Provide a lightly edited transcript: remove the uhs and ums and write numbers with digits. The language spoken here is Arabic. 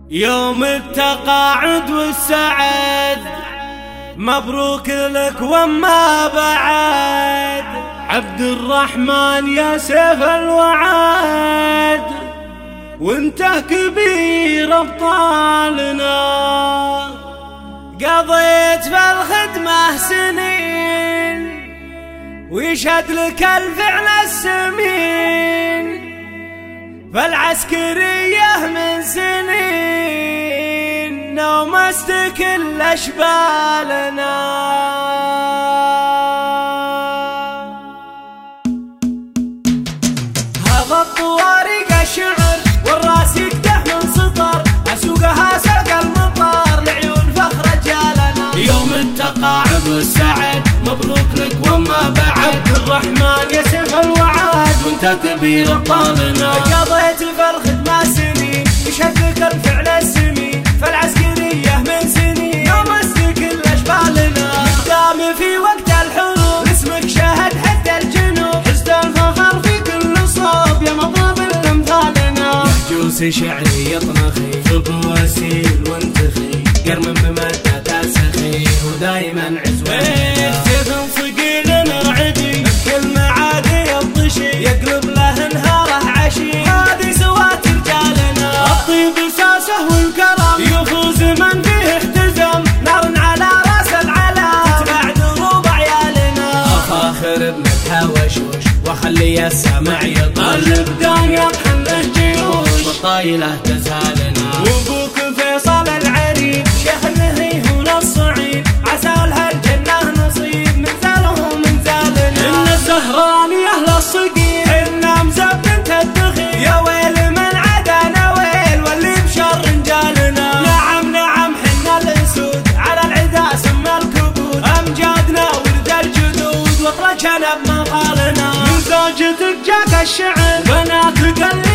يوم التقاعد والسعد مبروك لك وما بعد، عبد الرحمن يا سيف الوعد، وانت كبير ابطالنا، قضيت في الخدمة سنين ويشهد لك الفعل السمين، فالعسكرية من سنين نومست كل أشبالنا. هذا الطوارق الشعر والراس يقدح من سطر، أسوقها سلق المطار لعيون فخر رجالنا. يوم التقاعد والسعد مبروك لك وما بعد، عبد الرحمن يا سيف الوعد، وانت كبير ابطالنا، قضيت في الخدمة سنين يشهد لك الفعل السمين، فالعسكرية من سنين يومست كل أشبالنا. قدامي في وقت الحروب اسمك شاهد حتى الجنوب، حزت الفخر في كل صوب يا مضرب الأمثالنا. محجوس شعري يطنخي خب وسيل وانتخي، قرم بمادة سخي ودايما عزوة ثقيل رعدي بكل معادي الضشي، يقلب له نهاره عشي، هذه سوات رجالنا. الطيب ساسه والكرم يفوز من فيه احتزم، نار على راس العلام تتبع دروب عيالنا. افاخر بمدحه وشوش واخلي السمع يطلب دام يطحن له جيوش، والطايله تزهالنا. وابوك فيصل العريب شيخ النهي هنا الصعيد، عسى لها الجنه نصيب من زاله من زالنا. ان الزهراني اهل الصقيع حنا مزبنت الدخيل، يا ويل من عدانا ويل واللي بشر رجالنا. نعم نعم حنا الاسود على العدا سمى الكبود، امجادنا ورد الجدود واطلق شنب مقالنا. من زوجتك جاك الشعر بنات قلبي